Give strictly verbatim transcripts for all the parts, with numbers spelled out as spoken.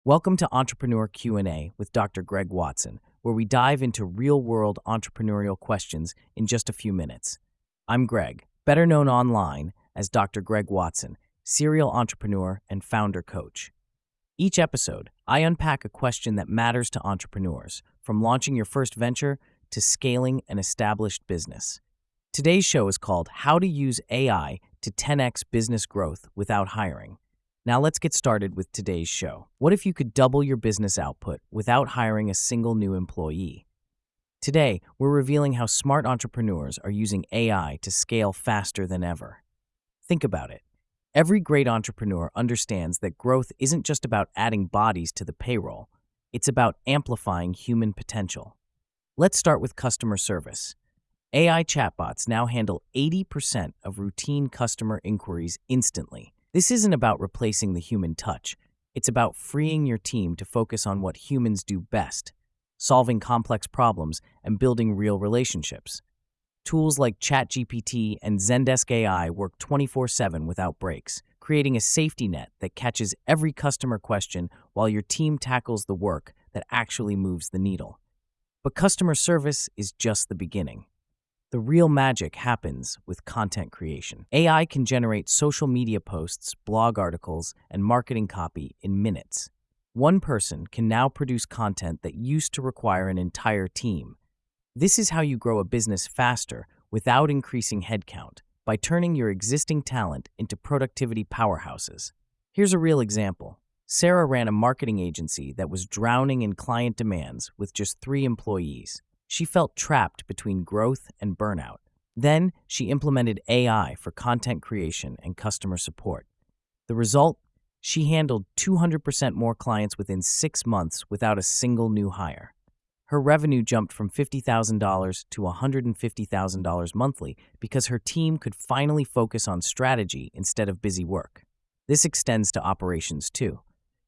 Welcome to Entrepreneur Q and A with Doctor Greg Watson, where we dive into real-world entrepreneurial questions in just a few minutes. I'm Greg, better known online as Doctor Greg Watson, serial entrepreneur and founder coach. Each episode, I unpack a question that matters to entrepreneurs, from launching your first venture to scaling an established business. Today's show is called How to Use A I to ten X Business Growth Without Hiring. Now let's get started with today's show. What if you could double your business output without hiring a single new employee? Today, we're revealing how smart entrepreneurs are using A I to scale faster than ever. Think about it. Every great entrepreneur understands that growth isn't just about adding bodies to the payroll. It's about amplifying human potential. Let's start with customer service. A I chatbots now handle eighty percent of routine customer inquiries instantly. This isn't about replacing the human touch. It's about freeing your team to focus on what humans do best, solving complex problems and building real relationships. Tools like ChatGPT and Zendesk A I work twenty-four seven without breaks, creating a safety net that catches every customer question while your team tackles the work that actually moves the needle. But customer service is just the beginning. The real magic happens with content creation. A I can generate social media posts, blog articles, and marketing copy in minutes. One person can now produce content that used to require an entire team. This is how you grow a business faster without increasing headcount, by turning your existing talent into productivity powerhouses. Here's a real example. Sarah ran a marketing agency that was drowning in client demands with just three employees. She felt trapped between growth and burnout. Then, she implemented A I for content creation and customer support. The result? She handled two hundred percent more clients within six months without a single new hire. Her revenue jumped from fifty thousand dollars to one hundred fifty thousand dollars monthly because her team could finally focus on strategy instead of busy work. This extends to operations too.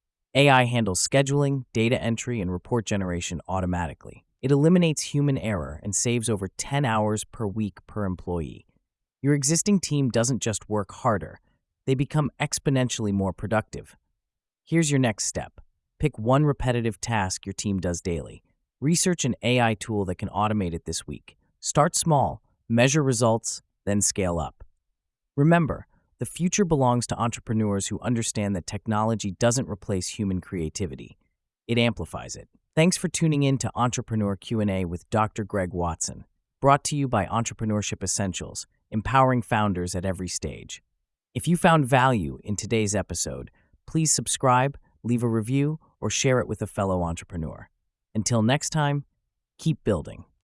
A I handles scheduling, data entry, and report generation automatically. It eliminates human error and saves over ten hours per week per employee. Your existing team doesn't just work harder, they become exponentially more productive. Here's your next step. Pick one repetitive task your team does daily. Research an A I tool that can automate it this week. Start small, measure results, then scale up. Remember, the future belongs to entrepreneurs who understand that technology doesn't replace human creativity. It amplifies it. Thanks for tuning in to Entrepreneur Q and A with Doctor Greg Watson, brought to you by Entrepreneurship Essentials, empowering founders at every stage. If you found value in today's episode, please subscribe, leave a review, or share it with a fellow entrepreneur. Until next time, keep building.